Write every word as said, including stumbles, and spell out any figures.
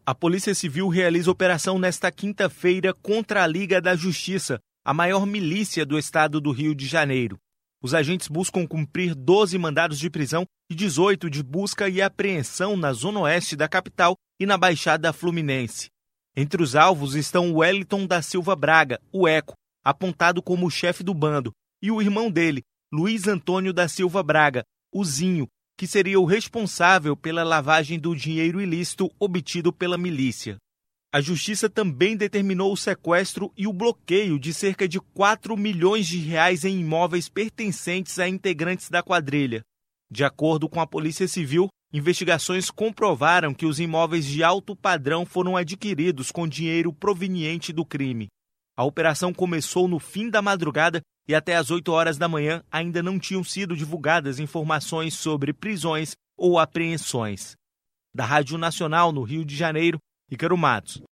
A Polícia Civil realiza operação nesta quinta-feira contra a Liga da Justiça, a maior milícia do estado do Rio de Janeiro. Os agentes buscam cumprir doze mandados de prisão e dezoito de busca e apreensão na zona oeste da capital e na Baixada Fluminense. Entre os alvos estão o Wellington da Silva Braga, o Eco, apontado como o chefe do bando, e o irmão dele, Luiz Antônio da Silva Braga, o Zinho, que seria o responsável pela lavagem do dinheiro ilícito obtido pela milícia. A Justiça também determinou o sequestro e o bloqueio de cerca de quatro milhões de reais em imóveis pertencentes a integrantes da quadrilha. De acordo com a Polícia Civil, investigações comprovaram que os imóveis de alto padrão foram adquiridos com dinheiro proveniente do crime. A operação começou no fim da madrugada e até às oito horas da manhã ainda não tinham sido divulgadas informações sobre prisões ou apreensões. Da Rádio Nacional no Rio de Janeiro, Ícaro Matos.